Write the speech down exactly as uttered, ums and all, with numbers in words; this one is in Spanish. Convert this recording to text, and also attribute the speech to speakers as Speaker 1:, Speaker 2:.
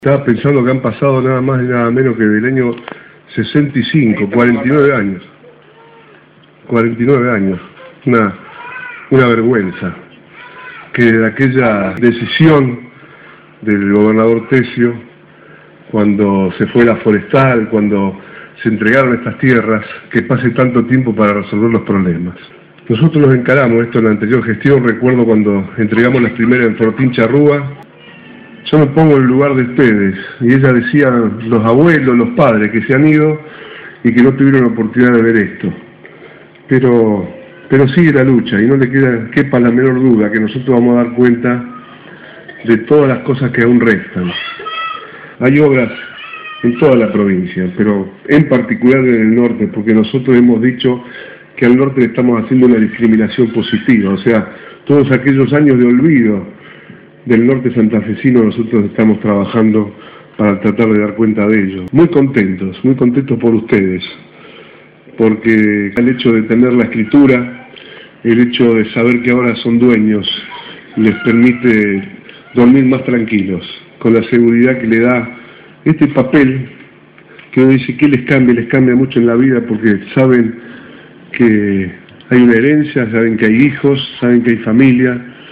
Speaker 1: Estaba pensando que han pasado nada más y nada menos que del año sesenta y cinco, cuarenta y nueve años. cuarenta y nueve años. Una, una vergüenza. Que de aquella decisión del gobernador Tessio, cuando se fue la forestal, cuando se entregaron estas tierras, que pase tanto tiempo para resolver los problemas. Nosotros nos encaramos esto en la anterior gestión. Recuerdo cuando entregamos las primeras en Fortín Charrúa. Yo me pongo en el lugar de ustedes, y ella decía, los abuelos, los padres que se han ido y que no tuvieron la oportunidad de ver esto. Pero, pero sigue la lucha, y no le queda, quepa la menor duda que nosotros vamos a dar cuenta de todas las cosas que aún restan. Hay obras en toda la provincia, pero en particular en el norte, porque nosotros hemos dicho que al norte le estamos haciendo una discriminación positiva, o sea, todos aquellos años de olvido del norte santafesino nosotros estamos trabajando para tratar de dar cuenta de ello. Muy contentos, muy contentos por ustedes, porque el hecho de tener la escritura, el hecho de saber que ahora son dueños, les permite dormir más tranquilos, con la seguridad que le da este papel, que uno dice que les cambia, les cambia mucho en la vida, porque saben que hay una herencia, saben que hay hijos, saben que hay familia,